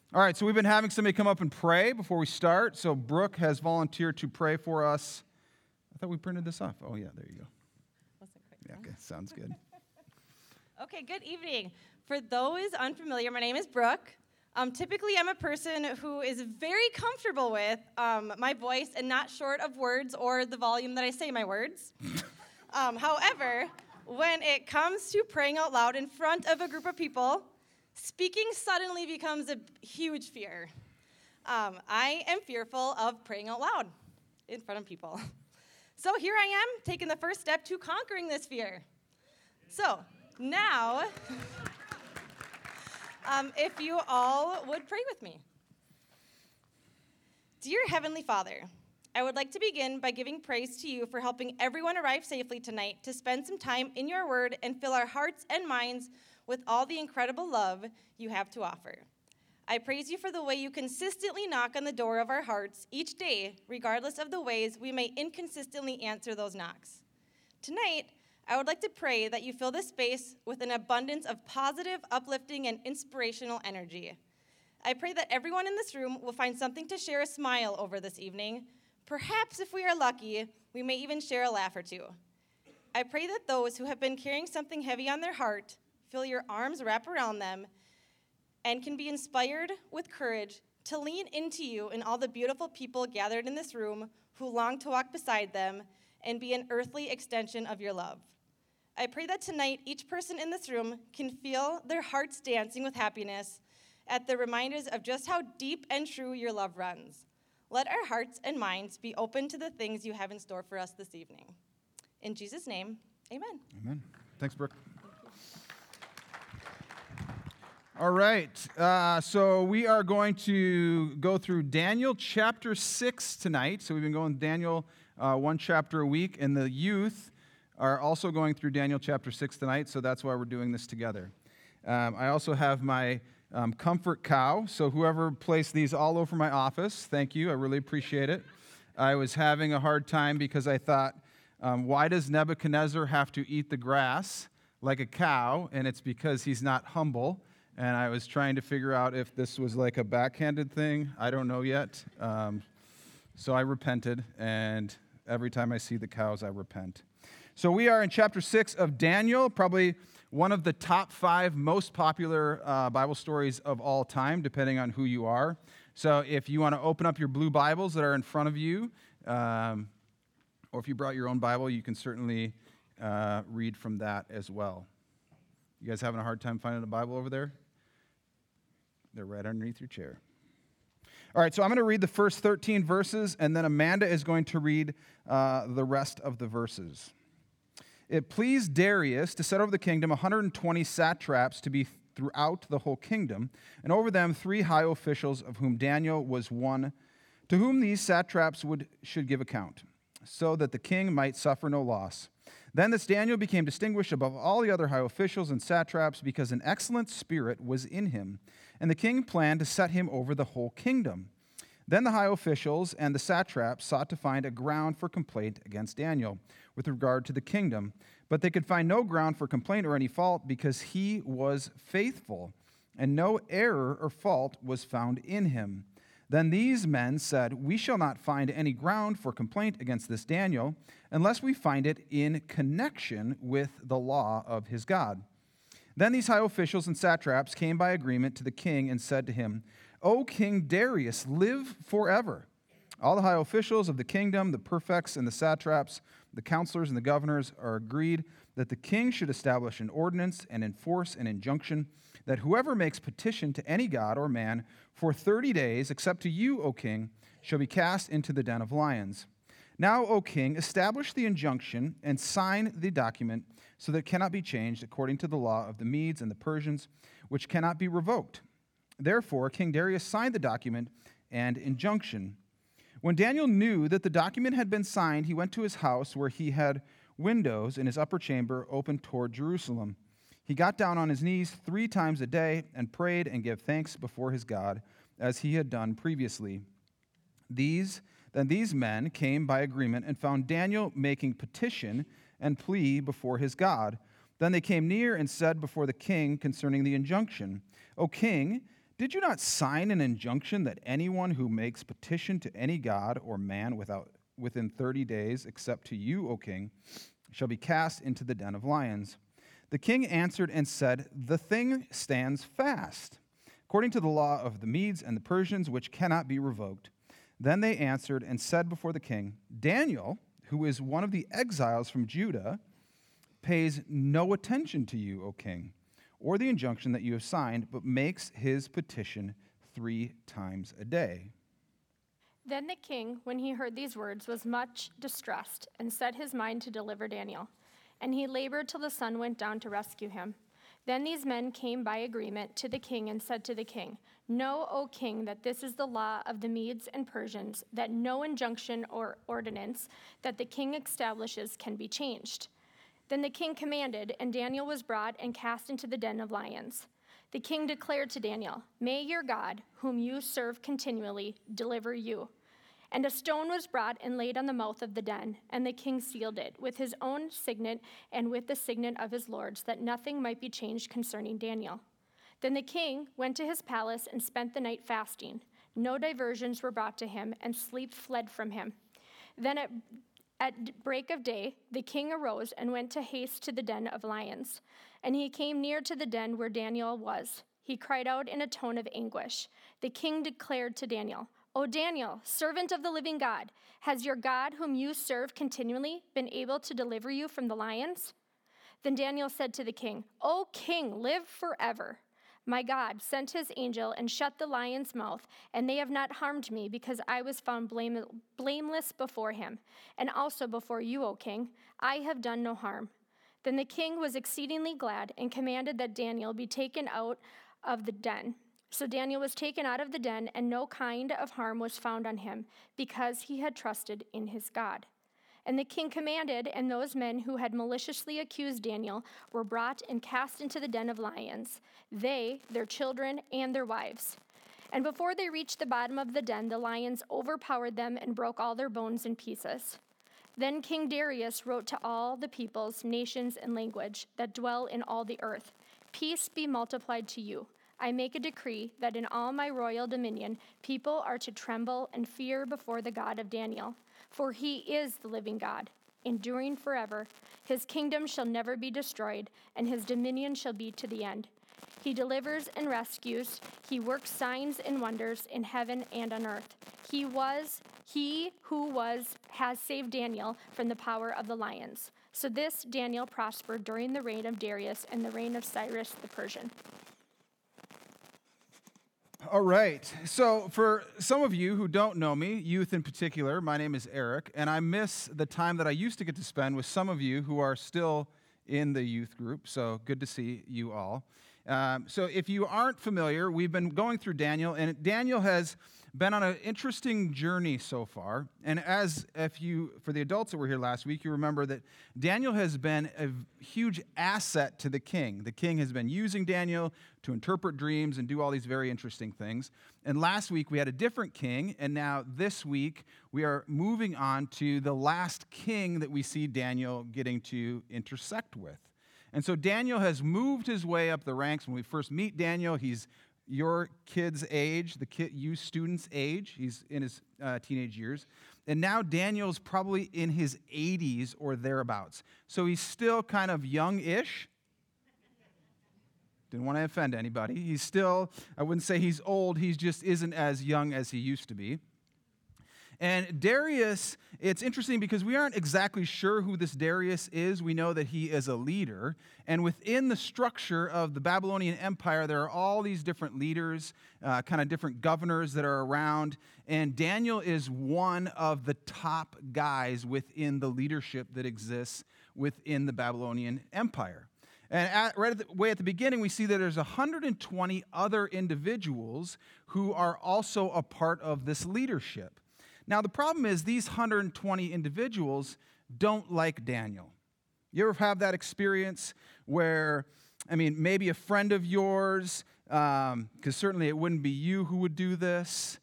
All right, so we've been having somebody come up and pray before we start. So Brooke has volunteered to pray for us. I thought we printed this off. Oh, yeah, there you go. Wasn't quick Yeah, enough. okay, sounds good. Okay, good evening. For those unfamiliar, my name is Brooke. Typically, I'm a person who is very comfortable with my voice and not short of words or the volume that I say my words. However, when it comes to praying out loud in front of a group of people, speaking suddenly becomes a huge fear. I am fearful of praying out loud in front of people. So here I am, taking the first step to conquering this fear. So now, if you all would pray with me. Dear Heavenly Father, I would like to begin by giving praise to you for helping everyone arrive safely tonight to spend some time in your word and fill our hearts and minds with all the incredible love you have to offer. I praise you for the way you consistently knock on the door of our hearts each day, regardless of the ways we may inconsistently answer those knocks. Tonight, I would like to pray that you fill this space with an abundance of positive, uplifting, and inspirational energy. I pray that everyone in this room will find something to share a smile over this evening. Perhaps if we are lucky, we may even share a laugh or two. I pray that those who have been carrying something heavy on their heart feel your arms wrap around them and can be inspired with courage to lean into you and all the beautiful people gathered in this room who long to walk beside them and be an earthly extension of your love. I pray that tonight each person in this room can feel their hearts dancing with happiness at the reminders of just how deep and true your love runs. Let our hearts and minds be open to the things you have in store for us this evening. In Jesus' name, amen. Amen. Thanks, Brooke. All right, so we are going to go through Daniel chapter 6 tonight. So we've been going Daniel one chapter a week, and the youth are also going through Daniel chapter 6 tonight, so that's why we're doing this together. I also have my comfort cow, so whoever placed these all over my office, thank you, I really appreciate it. I was having a hard time because I thought, why does Nebuchadnezzar have to eat the grass like a cow? And it's because he's not humble. And I was trying to figure out if this was like a backhanded thing. I don't know yet. So I repented, and every time I see the cows, I repent. So we are in chapter 6 of Daniel, probably one of the top 5 most popular Bible stories of all time, depending on who you are. So if you want to open up your blue Bibles that are in front of you, or if you brought your own Bible, you can certainly read from that as well. You guys having a hard time finding a Bible over there? They're right underneath your chair. All right, so I'm going to read the first 13 verses, and then Amanda is going to read the rest of the verses. It pleased Darius to set over the kingdom 120 satraps to be throughout the whole kingdom, and over them 3 high officials, of whom Daniel was one, to whom these satraps should give account, so that the king might suffer no loss. Then this Daniel became distinguished above all the other high officials and satraps because an excellent spirit was in him, and the king planned to set him over the whole kingdom. Then the high officials and the satraps sought to find a ground for complaint against Daniel with regard to the kingdom, but they could find no ground for complaint or any fault because he was faithful, and no error or fault was found in him. Then these men said, "We shall not find any ground for complaint against this Daniel unless we find it in connection with the law of his God." Then these high officials and satraps came by agreement to the king and said to him, "O King Darius, live forever." All the high officials of the kingdom, the prefects and the satraps, the counselors and the governors are agreed that the king should establish an ordinance and enforce an injunction that whoever makes petition to any god or man for 30 days, except to you, O king, shall be cast into the den of lions. Now, O king, establish the injunction and sign the document so that it cannot be changed according to the law of the Medes and the Persians, which cannot be revoked. Therefore, King Darius signed the document and injunction. When Daniel knew that the document had been signed, he went to his house where he had windows in his upper chamber open toward Jerusalem. He got down on his knees 3 times a day and prayed and gave thanks before his God, as he had done previously. Then these men came by agreement and found Daniel making petition and plea before his God. Then they came near and said before the king concerning the injunction, "O king, Did you not sign an injunction that anyone who makes petition to any god or man within 30 days, except to you, O king, shall be cast into the den of lions? The king answered and said, the thing stands fast, according to the law of the Medes and the Persians, which cannot be revoked. Then they answered and said before the king, Daniel, who is one of the exiles from Judah, pays no attention to you, O king, or the injunction that you have signed, but makes his petition 3 times a day. Then the king, when he heard these words, was much distressed and set his mind to deliver Daniel. And he labored till the sun went down to rescue him. Then these men came by agreement to the king and said to the king, Know, O king, that this is the law of the Medes and Persians, that no injunction or ordinance that the king establishes can be changed. Then the king commanded, and Daniel was brought and cast into the den of lions. The king declared to Daniel, May your God, whom you serve continually, deliver you. And a stone was brought and laid on the mouth of the den, and the king sealed it with his own signet and with the signet of his lords, that nothing might be changed concerning Daniel. Then the king went to his palace and spent the night fasting. No diversions were brought to him, and sleep fled from him. Then at break of day, the king arose and went to haste to the den of lions. And he came near to the den where Daniel was. He cried out in a tone of anguish. The king declared to Daniel, O Daniel, servant of the living God, has your God, whom you serve continually, been able to deliver you from the lions? Then Daniel said to the king, O king, live forever. My God sent his angel and shut the lion's mouth, and they have not harmed me, because I was found blameless before him, and also before you, O king. I have done no harm. Then the king was exceedingly glad and commanded that Daniel be taken out of the den. So Daniel was taken out of the den, and no kind of harm was found on him, because he had trusted in his God. And the king commanded, and those men who had maliciously accused Daniel were brought and cast into the den of lions, they, their children, and their wives. And before they reached the bottom of the den, the lions overpowered them and broke all their bones in pieces. Then King Darius wrote to all the peoples, nations, and language that dwell in all the earth, Peace be multiplied to you. I make a decree that in all my royal dominion, people are to tremble and fear before the God of Daniel. For he is the living God, enduring forever. His kingdom shall never be destroyed, and his dominion shall be to the end. He delivers and rescues. He works signs and wonders in heaven and on earth. He who has saved Daniel from the power of the lions. So this Daniel prospered during the reign of Darius and the reign of Cyrus the Persian. All right. So for some of you who don't know me, youth in particular, my name is Eric, and I miss the time that I used to get to spend with some of you who are still in the youth group. So good to see you all. So if you aren't familiar, we've been going through Daniel, and Daniel has been on an interesting journey so far. And for the adults that were here last week, you remember that Daniel has been a huge asset to the king. The king has been using Daniel to interpret dreams and do all these very interesting things. And last week we had a different king, and now this week we are moving on to the last king that we see Daniel getting to intersect with. And so Daniel has moved his way up the ranks. When we first meet Daniel, he's your kid's age, you student's age. He's in his teenage years. And now Daniel's probably in his 80s or thereabouts. So he's still kind of young-ish. Didn't want to offend anybody. He's still, I wouldn't say he's old, he just isn't as young as he used to be. And Darius, it's interesting because we aren't exactly sure who this Darius is. We know that he is a leader. And within the structure of the Babylonian Empire, there are all these different leaders, kind of different governors that are around. And Daniel is one of the top guys within the leadership that exists within the Babylonian Empire. And way at the beginning, we see that there's 120 other individuals who are also a part of this leadership. Now, the problem is these 120 individuals don't like Daniel. You ever have that experience where, maybe a friend of yours, because certainly it wouldn't be you who would do this,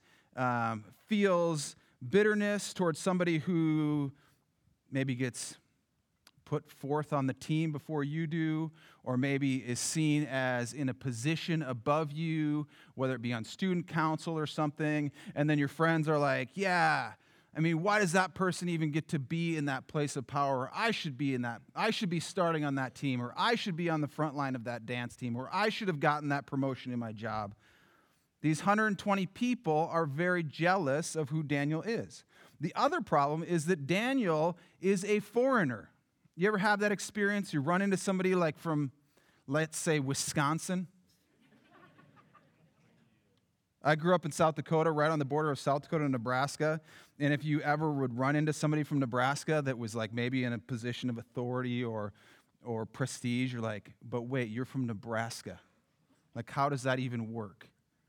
feels bitterness towards somebody who maybe gets put forth on the team before you do, or maybe is seen as in a position above you, whether it be on student council or something, and then your friends are like, yeah, I mean, why does that person even get to be in that place of power? Or I should be starting on that team, or I should be on the front line of that dance team, or I should have gotten that promotion in my job. These 120 people are very jealous of who Daniel is. The other problem is that Daniel is a foreigner. You ever have that experience? You run into somebody like from, let's say, Wisconsin. I grew up in South Dakota, right on the border of South Dakota and Nebraska. And if you ever would run into somebody from Nebraska that was like maybe in a position of authority or prestige, you're like, but wait, you're from Nebraska. Like, how does that even work?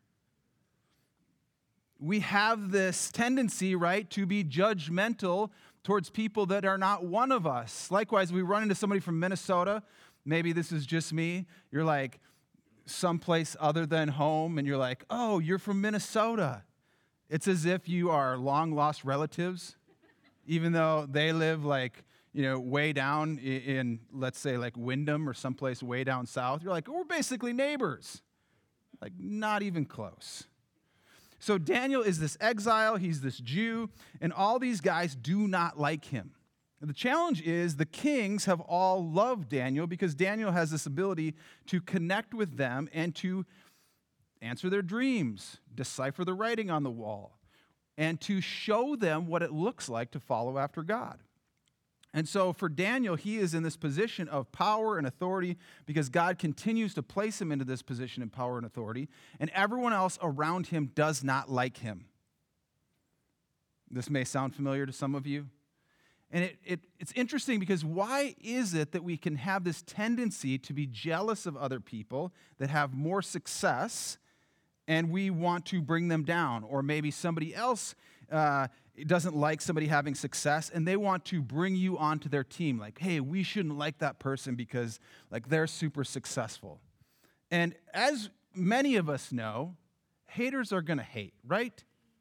We have this tendency, right, to be judgmental towards people that are not one of us. Likewise, we run into somebody from Minnesota. Maybe this is just me. You're like someplace other than home, and you're like, oh, you're from Minnesota. It's as if you are long-lost relatives, even though they live like, way down in, let's say, like Windham or someplace way down south. You're like, we're basically neighbors. Like, not even close. So Daniel is this exile, he's this Jew, and all these guys do not like him. And the challenge is the kings have all loved Daniel because Daniel has this ability to connect with them and to answer their dreams, decipher the writing on the wall, and to show them what it looks like to follow after God. And so for Daniel, he is in this position of power and authority because God continues to place him into this position of power and authority, and everyone else around him does not like him. This may sound familiar to some of you. And it's interesting because why is it that we can have this tendency to be jealous of other people that have more success and we want to bring them down? Or maybe somebody else doesn't like somebody having success and they want to bring you onto their team. Like, hey, we shouldn't like that person because like they're super successful. And as many of us know, haters are going to hate, right?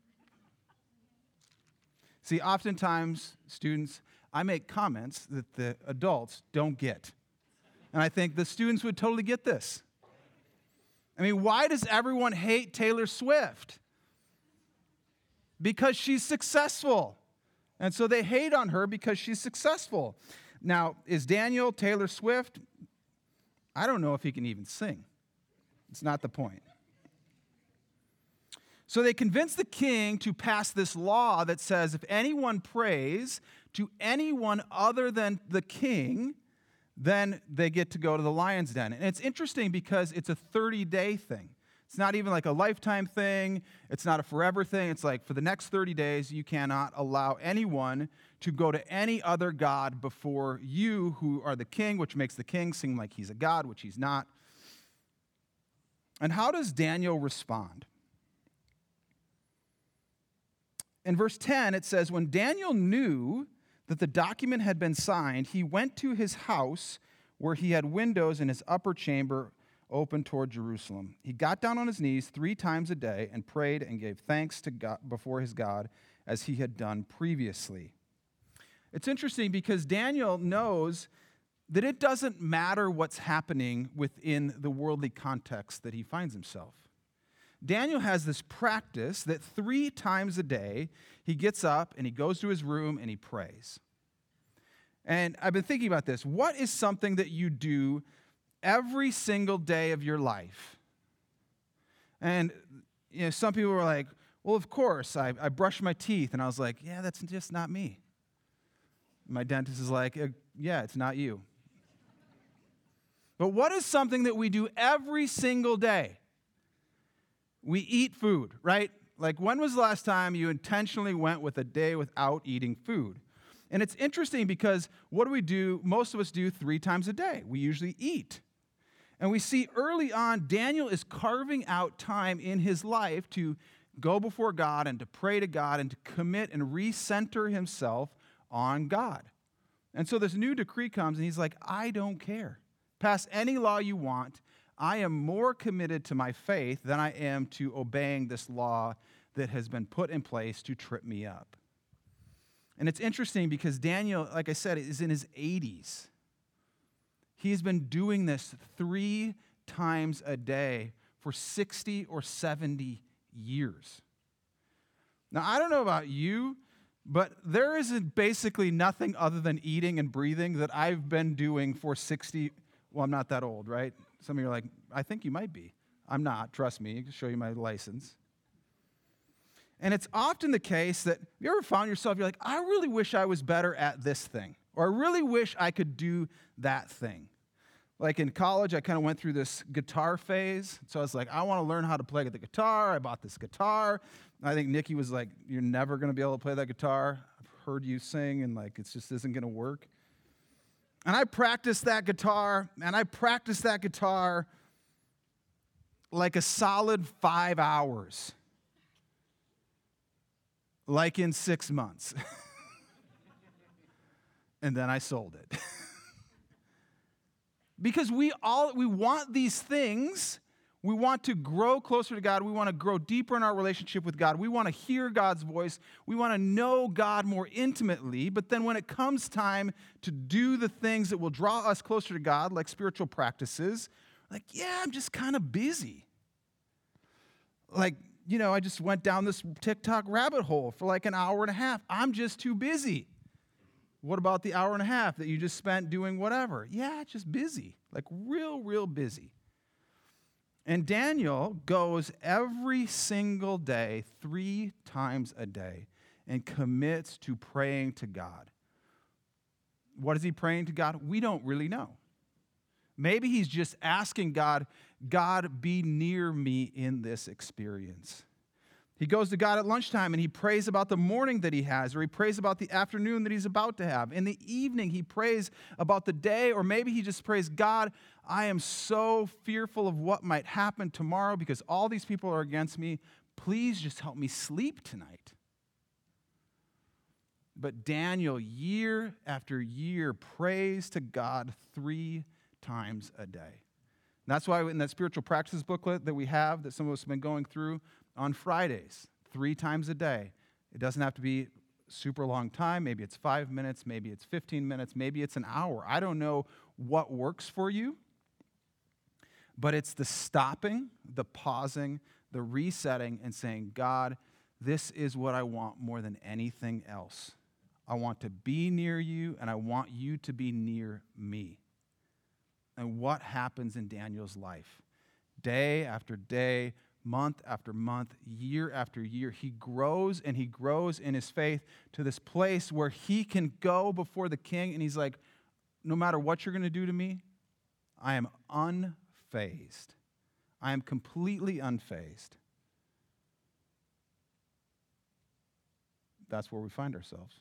See, oftentimes, students, I make comments that the adults don't get. And I think the students would totally get this. I mean, why does everyone hate Taylor Swift? Because she's successful. And so they hate on her because she's successful. Now, is Daniel Taylor Swift? I don't know if he can even sing. It's not the point. So they convince the king to pass this law that says if anyone prays to anyone other than the king, then they get to go to the lion's den. And it's interesting because it's a 30-day thing. It's not even like a lifetime thing. It's not a forever thing. It's like for the next 30 days, you cannot allow anyone to go to any other god before you, who are the king, which makes the king seem like he's a god, which he's not. And how does Daniel respond? In verse 10, it says, when Daniel knew that the document had been signed, he went to his house where he had windows in his upper chamber open toward Jerusalem. He got down on his knees 3 times a day and prayed and gave thanks to God before his God as he had done previously. It's interesting because Daniel knows that it doesn't matter what's happening within the worldly context that he finds himself. Daniel has this practice that 3 times a day he gets up and he goes to his room and he prays. And I've been thinking about this. What is something that you do every single day of your life? And some people were like, well, of course, I brush my teeth. And I was like, yeah, that's just not me. My dentist is like, yeah, it's not you. But what is something that we do every single day? We eat food, right? Like, when was the last time you intentionally went with a day without eating food? And it's interesting because what do? Most of us do 3 times a day. We usually eat. And we see early on, Daniel is carving out time in his life to go before God and to pray to God and to commit and recenter himself on God. And so this new decree comes and he's like, I don't care. Pass any law you want. I am more committed to my faith than I am to obeying this law that has been put in place to trip me up. And it's interesting because Daniel, like I said, is in his 80s. He's been doing this 3 times a day for 60 or 70 years. Now, I don't know about you, but there is basically nothing other than eating and breathing that I've been doing for 60, well, I'm not that old, right? Some of you are like, I think you might be. I'm not, trust me, I can show you my license. And it's often the case that you ever found yourself, you're like, I really wish I was better at this thing, or I really wish I could do that thing. Like in college, I kind of went through this guitar phase. So I was like, I want to learn how to play the guitar. I bought this guitar. I think Nikki was like, you're never going to be able to play that guitar. I've heard you sing, and like, it just isn't going to work. And I practiced that guitar, like a solid 5 hours, like in 6 months. And then I sold it. Because we want these things. We want to grow closer to God. We want to grow deeper in our relationship with God. We want to hear God's voice. We want to know God more intimately. But then when it comes time to do the things that will draw us closer to God, like spiritual practices, like, yeah, I'm just kind of busy. Like, I just went down this TikTok rabbit hole for like an hour and a half. I'm just too busy. What about the hour and a half that you just spent doing whatever? Yeah, just busy, like real busy. And Daniel goes every single day, 3 times a day, and commits to praying to God. What is he praying to God? We don't really know. Maybe he's just asking God, God, be near me in this experience. He goes to God at lunchtime and he prays about the morning that he has, or he prays about the afternoon that he's about to have. In the evening, he prays about the day, or maybe he just prays, God, I am so fearful of what might happen tomorrow because all these people are against me. Please just help me sleep tonight. But Daniel, year after year, prays to God 3 times a day. And that's why in that spiritual practices booklet that we have, that some of us have been going through, on Fridays, 3 times a day. It doesn't have to be super long time. Maybe it's 5 minutes, maybe it's 15 minutes, maybe it's an hour. I don't know what works for you, but it's the stopping, the pausing, the resetting, and saying, God, this is what I want more than anything else. I want to be near you, and I want you to be near me. And what happens in Daniel's life? Day after day, month after month, year after year, he grows and he grows in his faith to this place where he can go before the king and he's like, no matter what you're going to do to me, I am unfazed. I am completely unfazed. That's where we find ourselves.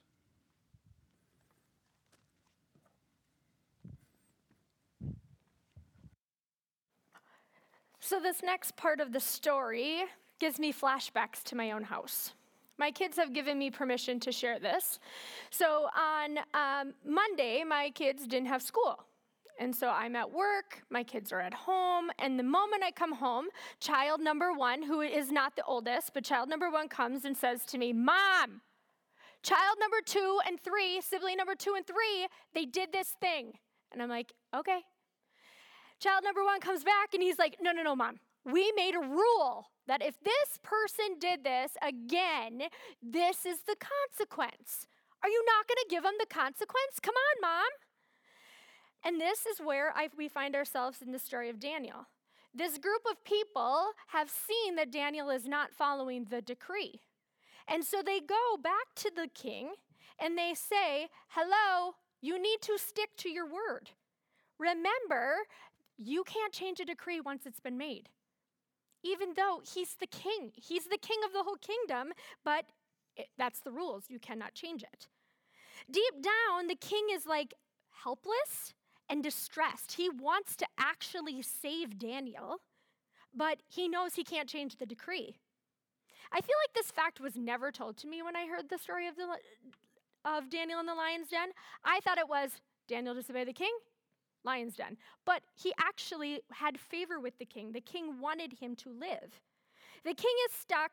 So this next part of the story gives me flashbacks to my own house. My kids have given me permission to share this. So on Monday, my kids didn't have school. And so I'm at work, my kids are at home, and the moment I come home, child number 1, who is not the oldest, but child number 1 comes and says to me, Mom, child number 2 and 3, sibling number 2 and 3, they did this thing. And I'm like, okay. Child number 1 comes back and he's like, no, Mom. We made a rule that if this person did this again, this is the consequence. Are you not going to give them the consequence? Come on, Mom. And this is where we find ourselves in the story of Daniel. This group of people have seen that Daniel is not following the decree. And so they go back to the king and they say, hello, you need to stick to your word. Remember, you can't change a decree once it's been made. Even though he's the king. He's the king of the whole kingdom, but that's the rules. You cannot change it. Deep down, the king is like helpless and distressed. He wants to actually save Daniel, but he knows he can't change the decree. I feel like this fact was never told to me when I heard the story of Daniel in the lion's den. I thought it was Daniel disobeyed the king, lion's den. But he actually had favor with the king. The king wanted him to live. The king is stuck.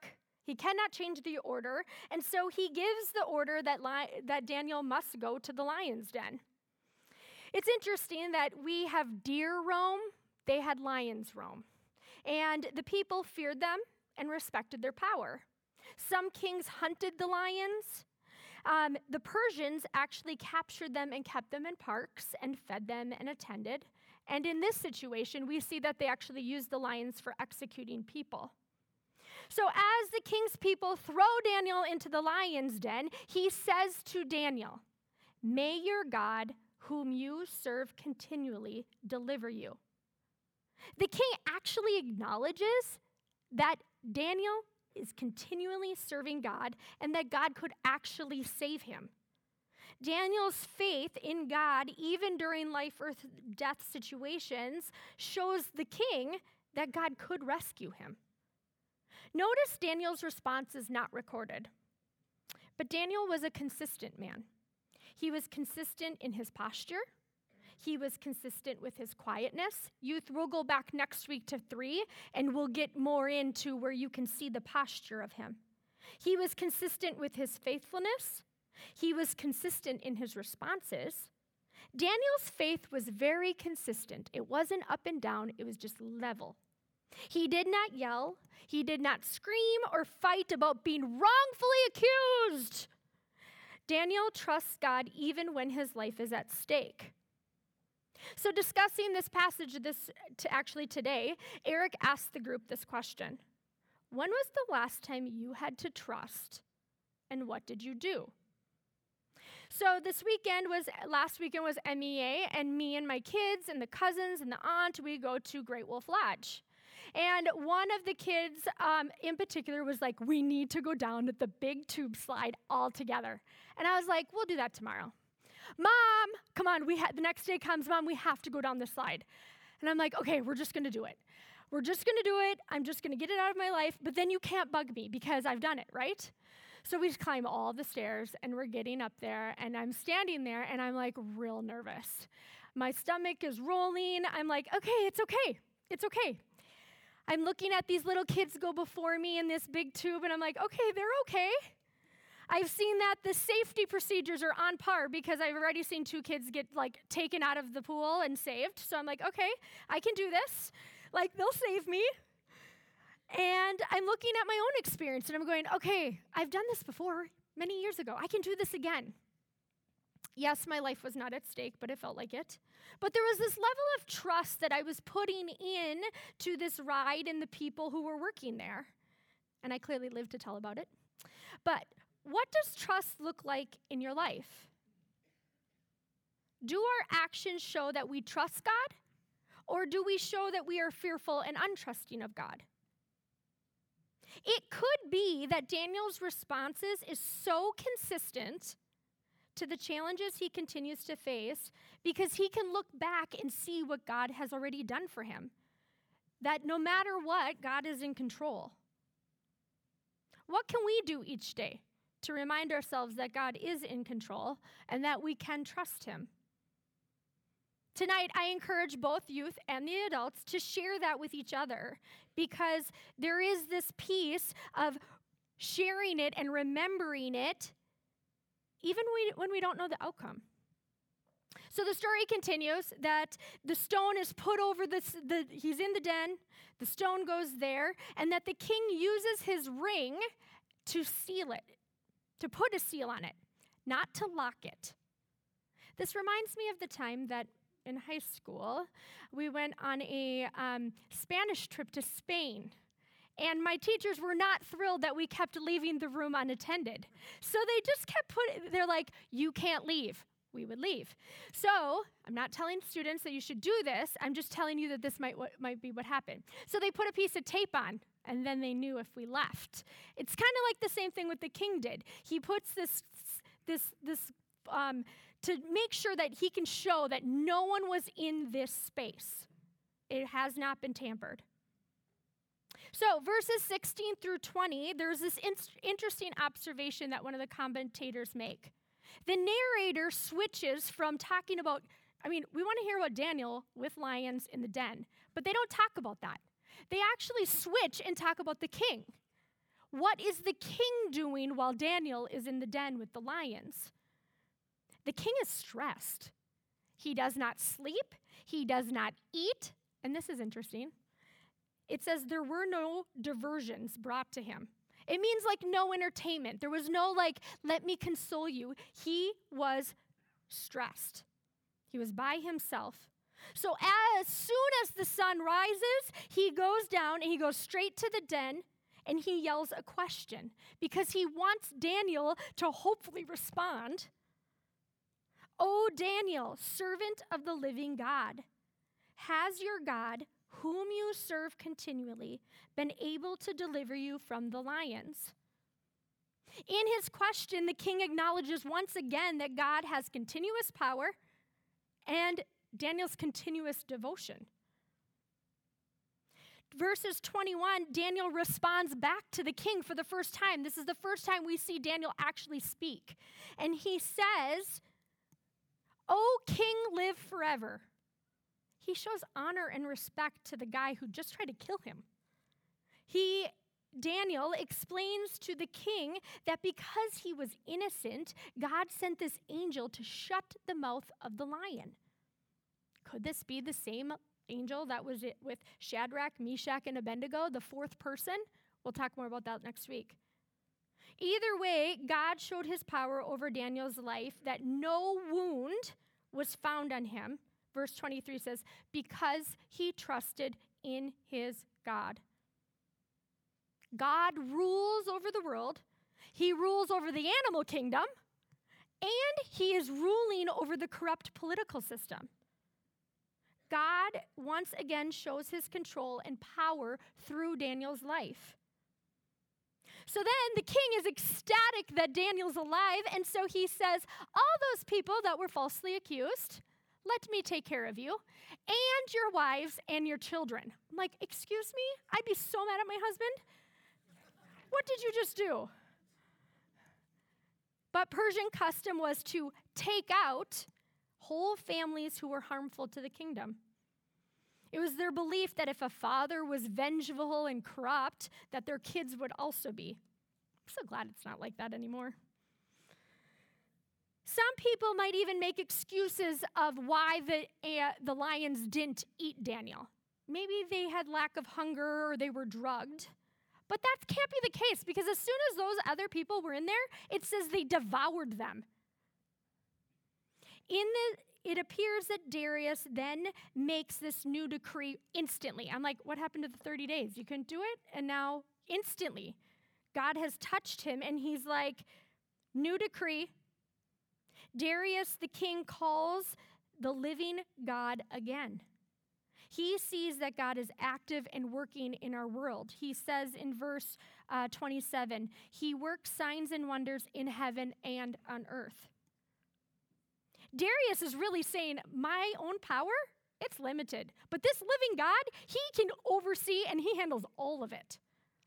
He cannot change the order, and so he gives the order that Daniel must go to the lion's den. It's interesting that we have deer roam, they had lions roam, and the people feared them and respected their power. Some kings hunted the lions. The Persians actually captured them and kept them in parks and fed them and attended. And in this situation, we see that they actually used the lions for executing people. So as the king's people throw Daniel into the lion's den, he says to Daniel, "May your God, whom you serve continually, deliver you." The king actually acknowledges that Daniel is continually serving God and that God could actually save him. Daniel's faith in God, even during life or death situations, shows the king that God could rescue him. Notice Daniel's response is not recorded, but Daniel was a consistent man. He was consistent in his posture. He was consistent with his quietness. Youth, we'll go back next week to 3, and we'll get more into where you can see the posture of him. He was consistent with his faithfulness. He was consistent in his responses. Daniel's faith was very consistent. It wasn't up and down. It was just level. He did not yell. He did not scream or fight about being wrongfully accused. Daniel trusts God even when his life is at stake. So discussing this passage today, Eric asked the group this question. When was the last time you had to trust, and what did you do? So last weekend was MEA, and me and my kids and the cousins and the aunt, we go to Great Wolf Lodge. And one of the kids in particular was like, we need to go down the big tube slide all together. And I was like, we'll do that tomorrow. Mom, come on, the next day comes, Mom, we have to go down the slide. And I'm like, okay, we're just going to do it. We're just going to do it. I'm just going to get it out of my life, but then you can't bug me because I've done it, right? So we just climb all the stairs, and we're getting up there, and I'm standing there, and I'm like real nervous. My stomach is rolling. I'm like, okay, it's okay. It's okay. I'm looking at these little kids go before me in this big tube, and I'm like, okay, they're okay. I've seen that the safety procedures are on par because I've already seen 2 kids get taken out of the pool and saved. So I'm like, okay, I can do this. They'll save me. And I'm looking at my own experience and I'm going, okay, I've done this before many years ago. I can do this again. Yes, my life was not at stake, but it felt like it. But there was this level of trust that I was putting in to this ride and the people who were working there. And I clearly lived to tell about it. But what does trust look like in your life? Do our actions show that we trust God? Or do we show that we are fearful and untrusting of God? It could be that Daniel's responses is so consistent to the challenges he continues to face because he can look back and see what God has already done for him. That no matter what, God is in control. What can we do each day to remind ourselves that God is in control and that we can trust him? Tonight, I encourage both youth and the adults to share that with each other because there is this piece of sharing it and remembering it even when we don't know the outcome. So the story continues that the stone is put over he's in the den, the stone goes there, and that the king uses his ring to seal it, to put a seal on it, not to lock it. This reminds me of the time that in high school, we went on a Spanish trip to Spain. And my teachers were not thrilled that we kept leaving the room unattended. So they just kept they're like, you can't leave. We would leave. So I'm not telling students that you should do this. I'm just telling you that this might be what happened. So they put a piece of tape on, and then they knew if we left. It's kind of like the same thing what the king did. He puts this to make sure that he can show that no one was in this space. It has not been tampered. So verses 16 through 20, there's this interesting observation that one of the commentators make. The narrator switches from talking about, we want to hear about Daniel with lions in the den, but they don't talk about that. They actually switch and talk about the king. What is the king doing while Daniel is in the den with the lions? The king is stressed. He does not sleep. He does not eat. And this is interesting. It says there were no diversions brought to him. It means like no entertainment. There was no like, let me console you. He was stressed. He was by himself. So as soon as the sun rises, he goes down and he goes straight to the den and he yells a question because he wants Daniel to hopefully respond. O Daniel, servant of the living God, has your God, whom you serve continually, been able to deliver you from the lions? In his question, the king acknowledges once again that God has continuous power and Daniel's continuous devotion. Verses 21, Daniel responds back to the king for the first time. This is the first time we see Daniel actually speak. And he says, O king, live forever. He shows honor and respect to the guy who just tried to kill him. Daniel explains to the king that because he was innocent, God sent this angel to shut the mouth of the lion. Could this be the same angel that was with Shadrach, Meshach, and Abednego, the fourth person? We'll talk more about that next week. Either way, God showed his power over Daniel's life, that no wound was found on him. Verse 23 says, because he trusted in his God. God rules over the world. He rules over the animal kingdom. And he is ruling over the corrupt political system. God once again shows his control and power through Daniel's life. So then the king is ecstatic that Daniel's alive, and so he says, all those people that were falsely accused, let me take care of you, and your wives and your children. I'm like, excuse me? I'd be so mad at my husband. What did you just do? But Persian custom was to take out whole families who were harmful to the kingdom. It was their belief that if a father was vengeful and corrupt, that their kids would also be. I'm so glad it's not like that anymore. Some people might even make excuses of why the lions didn't eat Daniel. Maybe they had lack of hunger or they were drugged. But that can't be the case, because as soon as those other people were in there, it says they devoured them. It appears that Darius then makes this new decree instantly. I'm like, what happened to the 30 days? You couldn't do it? And now instantly, God has touched him, and he's like, new decree. Darius the king calls the living God again. He sees that God is active and working in our world. He says in verse 27, he works signs and wonders in heaven and on earth. Darius is really saying, my own power, it's limited. But this living God, he can oversee and he handles all of it.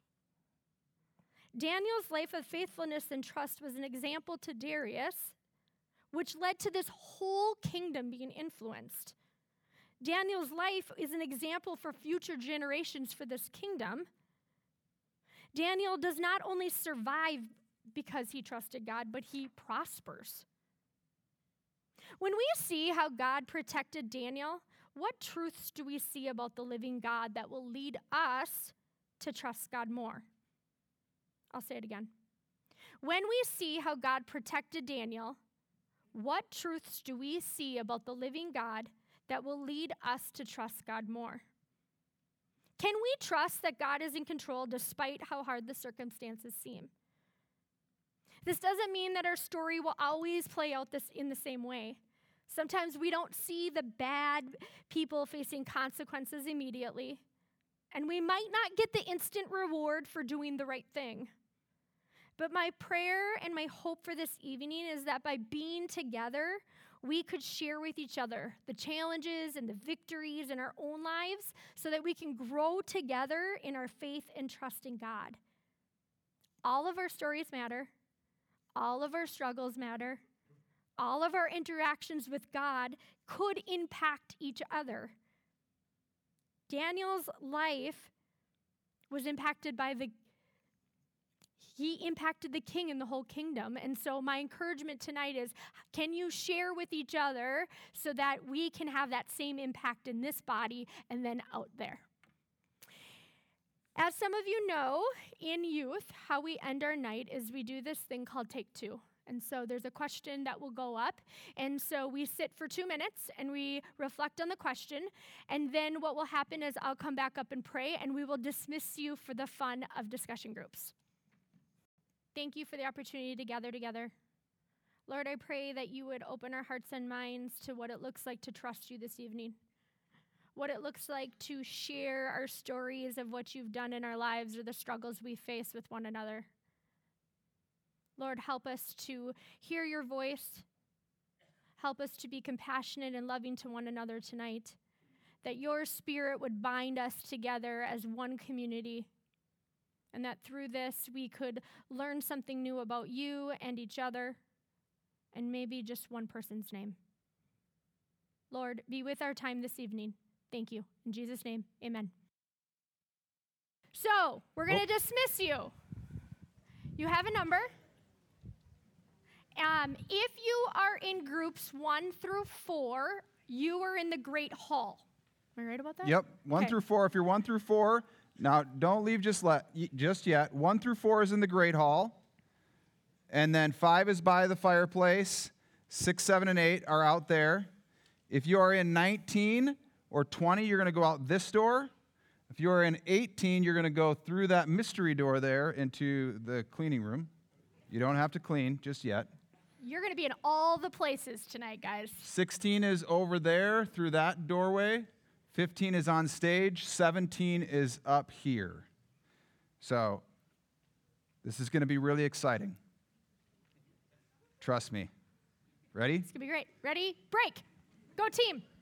Daniel's life of faithfulness and trust was an example to Darius, which led to this whole kingdom being influenced. Daniel's life is an example for future generations for this kingdom. Daniel does not only survive because he trusted God, but he prospers. When we see how God protected Daniel, what truths do we see about the living God that will lead us to trust God more? I'll say it again. When we see how God protected Daniel, what truths do we see about the living God that will lead us to trust God more? Can we trust that God is in control despite how hard the circumstances seem? This doesn't mean that our story will always play out in the same way. Sometimes we don't see the bad people facing consequences immediately, and we might not get the instant reward for doing the right thing. But my prayer and my hope for this evening is that by being together, we could share with each other the challenges and the victories in our own lives so that we can grow together in our faith and trust in God. All of our stories matter. All of our struggles matter. All of our interactions with God could impact each other. Daniel's life was impacted by the he impacted the king and the whole kingdom. And so my encouragement tonight is, can you share with each other so that we can have that same impact in this body and then out there? As some of you know, in youth, how we end our night is we do this thing called Take Two. And so there's a question that will go up. And so we sit for 2 minutes and we reflect on the question. And then what will happen is I'll come back up and pray, and we will dismiss you for the fun of discussion groups. Thank you for the opportunity to gather together. Lord, I pray that you would open our hearts and minds to what it looks like to trust you this evening, what it looks like to share our stories of what you've done in our lives or the struggles we face with one another. Lord, help us to hear your voice. Help us to be compassionate and loving to one another tonight, that your Spirit would bind us together as one community, and that through this we could learn something new about you and each other, and maybe just one person's name. Lord, be with our time this evening. Thank you. In Jesus' name, amen. So, we're going to dismiss you. You have a number. If you are in groups 1 through 4, you are in the Great Hall. Am I right about that? Yep, 1 through 4. If you're 1 through 4, now don't leave just yet. 1 through 4 is in the Great Hall. And then 5 is by the fireplace. 6, 7, and 8 are out there. If you are in 19 or 20, you're going to go out this door. If you are in 18, you're going to go through that mystery door there into the cleaning room. You don't have to clean just yet. You're going to be in all the places tonight, guys. 16 is over there through that doorway. 15 is on stage. 17 is up here. So this is going to be really exciting. Trust me. Ready? It's going to be great. Ready? Break. Go team.